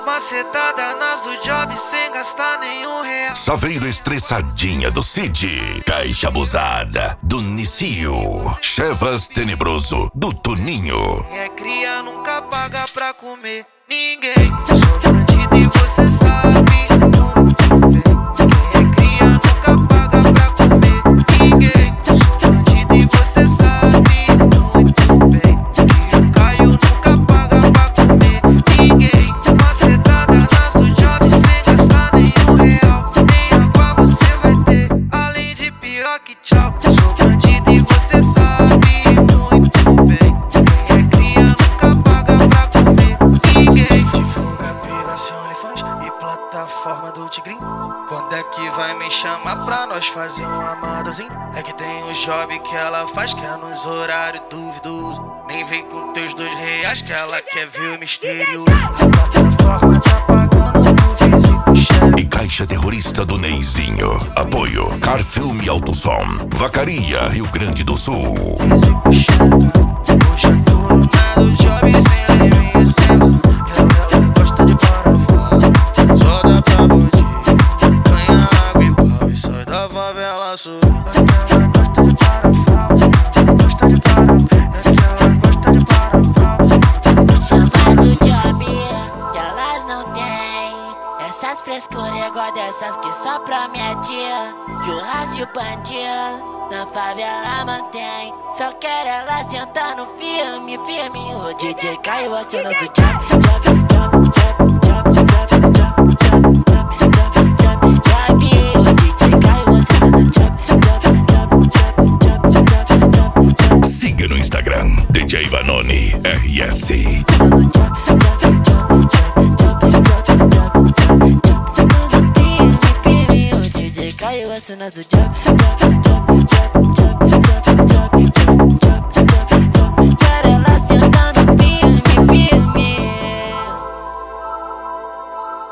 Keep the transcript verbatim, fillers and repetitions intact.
Macetada nas do job sem gastar nenhum real. Saveiro estressadinha do Cid. Caixa abusada do Nicio. Chevas tenebroso do Toninho. É cria, nunca paga pra comer ninguém. Sou bandido e você sabe muito bem. Quem é cria, nunca paga pra comer ninguém. Sou bandido e você sabe muito bem. Que o Caio nunca paga pra comer ninguém. Macetada nas do job sem gastar nenhum real. Nem água você vai ter, além de piroca e tchau. Sou bandido e você sabe muito bem. Quem é cria nunca paga pra comer ninguém. Divulga privacy, OnlyFans e plataforma do Tigrinho. Quando é que vai me chamar pra nós fazer um amadozinho? É que tem um job que ela faz que é nos horários duvidosos. Nem vem com teus dois reais que ela quer ver o mistério. A plataforma tá pagando no físico cheiro. E caixa terrorista do Neizinho. Apoio Carfilme Alto Som. Vacaria, Rio Grande do Sul. Físico cheiro, hoje é coronado, job sem reminiscência. Ela gosta de parafusar, só dá pra bandido. Ganha água e pau e sai da favela sul. Ela gosta de parafusar, gosta de parafusar. Ela gosta de parafusar. Chama do job, que elas não têm. Essas frescuras igual dessas que só promete. Churrasco e bandido, na favela mantém. Só quero ela sentando firme, firme. O D J Caio, as cenas do job, job, job, job, job, job, job, job, job, job, job. O D J Caio, as cenas do job, job, job, job, job, job, job. Siga no Instagram D J Vanoni R S. Caiu a cena do job, job, job, job.